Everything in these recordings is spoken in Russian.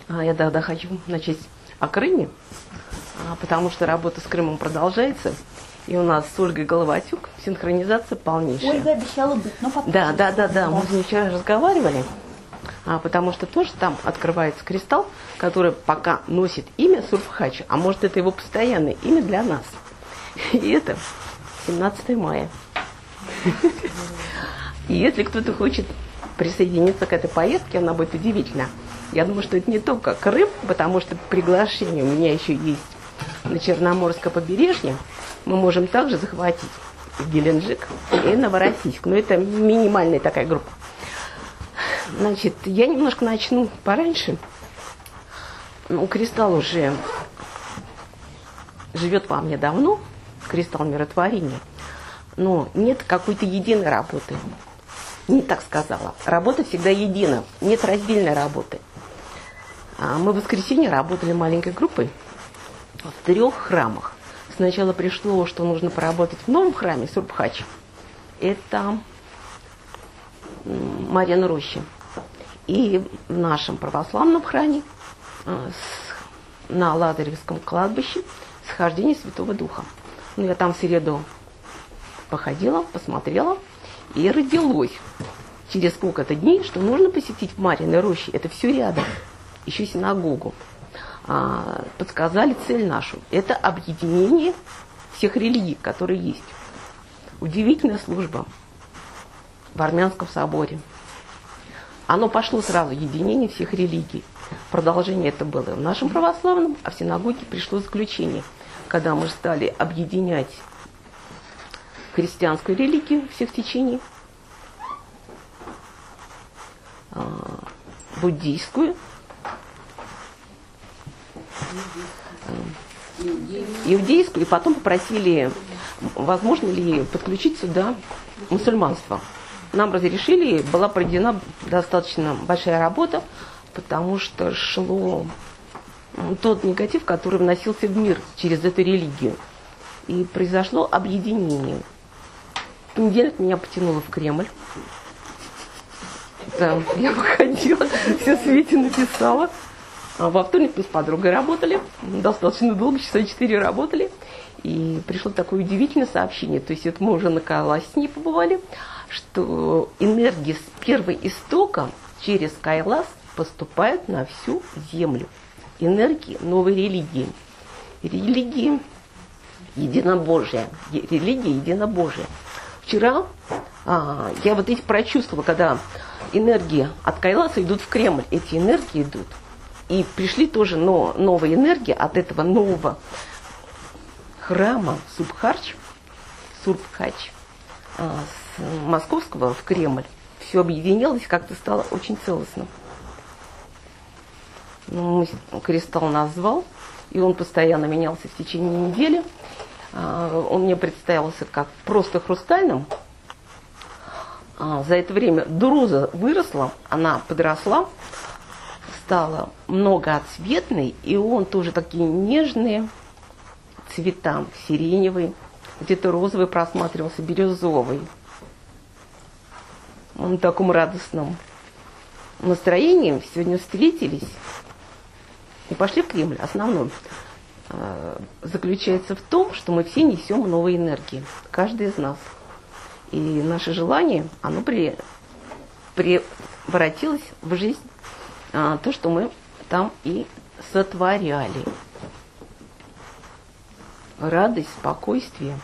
Я тогда хочу начать о Крыме, потому что работа с Крымом продолжается. И у нас с Ольгой Головатюк синхронизация полнейшая. Ольга обещала быть, но потом. Да. Мы с ней вчера разговаривали, потому что тоже там открывается кристалл, который пока носит имя Сурбхач, а может это его постоянное имя для нас. И это 17 мая. И если кто-то хочет присоединиться к этой поездке, она будет удивительна. Я думаю, что это не только Крым, потому что приглашение у меня еще есть на Черноморское побережье. Мы можем также захватить Геленджик и Новороссийск. Но это минимальная такая группа. Значит, я немножко начну пораньше. Кристалл уже живет во мне давно, кристалл миротворения, но нет какой-то единой работы. Не так сказала. Работа всегда едина, нет раздельной работы. Мы в воскресенье работали маленькой группой в 3 храмах. Сначала пришло, что нужно поработать в новом храме Сурбхач. Это Марьина Роща. И в нашем православном храме на Лазаревском кладбище схождение Святого Духа. Я там в среду походила, посмотрела, и родилось через сколько-то дней, что нужно посетить в Марьиной Роще. Это все рядом. Еще синагогу. Подсказали цель нашу. Это объединение всех религий, которые есть. Удивительная служба в Армянском соборе. Оно пошло сразу, единение всех религий. Продолжение это было в нашем православном, а в синагоге пришло заключение, когда мы стали объединять христианскую религию всех течений, буддийскую, иудейскую, и потом попросили, возможно ли подключить сюда мусульманство. Нам разрешили, была проведена достаточно большая работа, потому что шло тот негатив, который вносился в мир через эту религию. И произошло объединение. В понедельник меня потянуло в Кремль. Да, я выходила, все Свете написала. Во вторник мы с подругой работали, достаточно долго, часа 4 работали. И пришло такое удивительное сообщение, то есть это мы уже на Кайласе побывали, что энергия с первого истока через Кайлас поступает на всю землю. Энергии новой религии. Религии единобожия. Религия единобожия. Вчера я вот эти прочувствовала, когда энергии от Кайласа идут в Кремль. Эти энергии идут. И пришли тоже новые энергии от этого нового храма Сурбхач с московского в Кремль. Все объединилось, как-то стало очень целостно. Кристалл нас звал, и он постоянно менялся в течение недели. Он мне представился как просто хрустальным. За это время друза выросла, она подросла, стала многоцветной, и он тоже такие нежные цвета, сиреневый, где-то розовый просматривался, бирюзовый. Он в таком радостном настроении сегодня встретились и пошли в Кремль. Основной заключается в том, что мы все несем новые энергии, каждый из нас. И наше желание, оно превратилось в жизнь, то, что мы там и сотворяли. Радость, спокойствие.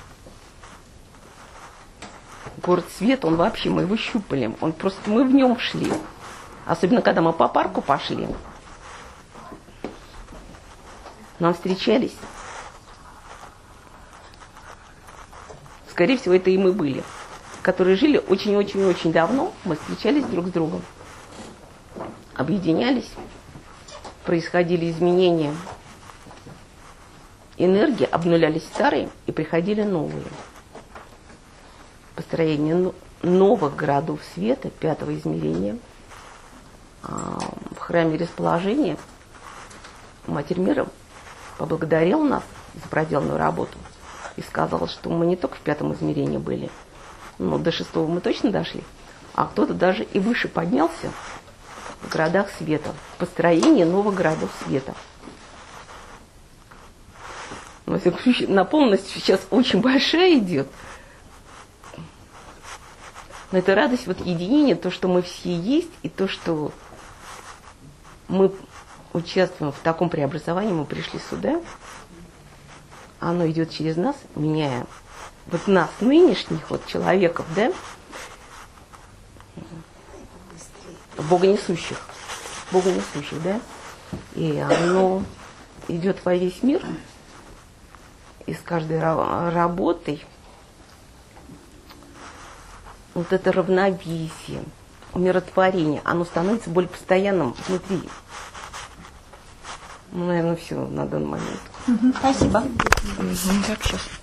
Город Свет, он вообще, мы его щупали. Мы в нем шли. Особенно, когда мы по парку пошли. Нам встречались. Скорее всего, это и мы были. Которые жили очень-очень-очень давно. Мы встречались друг с другом. Объединялись. Происходили изменения. Энергии обнулялись старые и приходили новые. Построение новых городов света, 5-го измерения. В храме расположения Матерь Мира поблагодарила нас за проделанную работу и сказала, что мы не только в 5-м измерении были, но до 6-го мы точно дошли, а кто-то даже и выше поднялся в городах света, в построении новых городов света. Наполненность сейчас очень большая идет. Но это радость вот единения, то, что мы все есть, и то, что мы участвуем в таком преобразовании, мы пришли сюда, оно идет через нас, меняя вот нас, нынешних вот человеков, да, богонесущих, да, и оно идет во весь мир, и с каждой работой вот это равновесие, умиротворение, оно становится более постоянным внутри. Ну, наверное, все на данный момент. Спасибо. Так, сейчас.